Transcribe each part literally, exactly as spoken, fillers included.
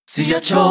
Siyacho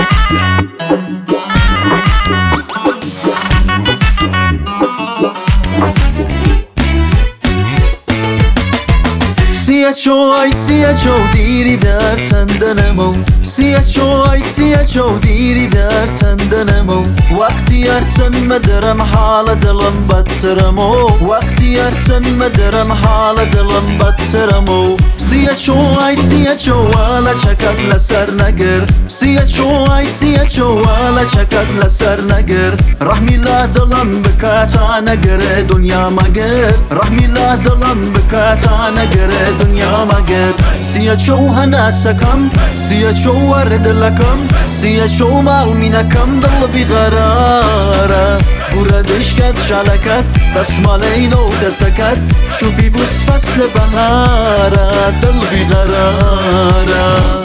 Siyacho ay siyacho diri در تندنمو Siyacho ay siyacho diri در تندنمو وقتی ارتن مدرم حال دلم بدسرمو وقتی ارتن مدرم حال دلم بدسرمو Siyacho ay siyacho ولا چکت لسر نگر Siyacho ay siyacho ولا چکت لسر نگر رحمی لا دلم بکاتا نگر دنیا مگر رحمی لا دلم بکاتا نگر دنیا مگر Siyacho هنا سكم Siyacho ورد لكم Siyacho مال منكم ضل بغرارة بردش كد شلكت بسمالين ودسكت شو بيبوس فصل بهارة ضل بغرارة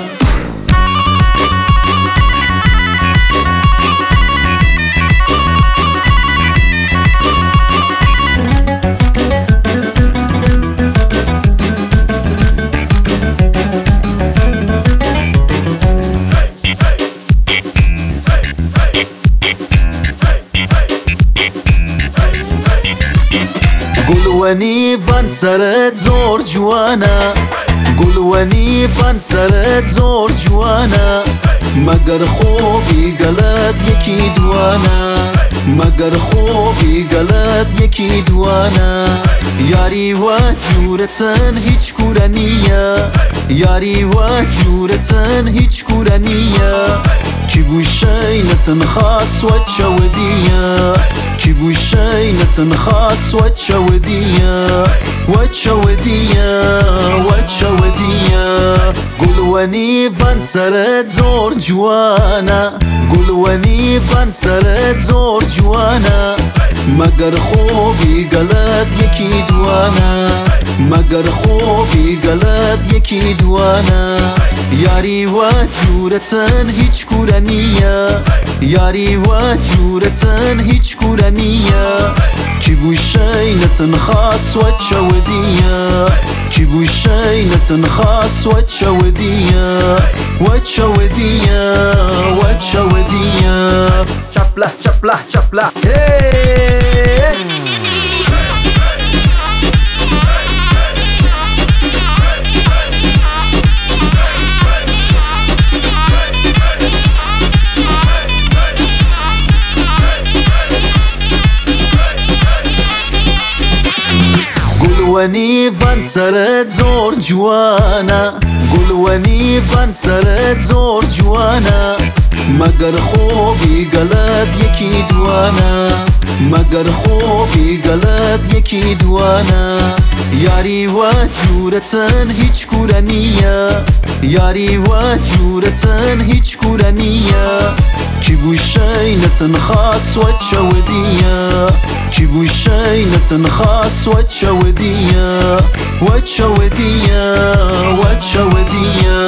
قلواني بان سرت زور جوانا قلواني بان سرت زور جوانا مگر خوبی غلط یکی دوانا مگر خوبی غلط یکی دوانا یاری و جورتن هیچ کورنیه یاری و جورتن هیچ کورنیه کی بوشی نتنخاص و تشودیه کی بوشی نتنخاص و تشودیه و تشودیه و تشودیه قلواني بان سرت زور جوانا قلواني بان سرت زور جوانا مگر خوبی غلط یکی دوانا مگر خوبی غلط یکی دوانا یاری و جورتن هیچ کورنیه یاری و جورتن هیچ کورنیه کی بوشی نتنخاص و تشودیه کی بوشی نتنخاص و تشودیه و تشودیه و تشودیه چپلا چپلا چپلا هی قلواني بان سرت زور جوانا قلواني بان سرت زور جوانا مگر خوبی غلط یکی دوانا مگر خوبی غلط یکی دوانا یاری و جورتن هیچ کورنیه یاری و جورتن هیچ کورنیه کی بوشی نتنخاص و تشودیه کی بوشی نتنخاص و تشودیه و تشودیه و تشودیه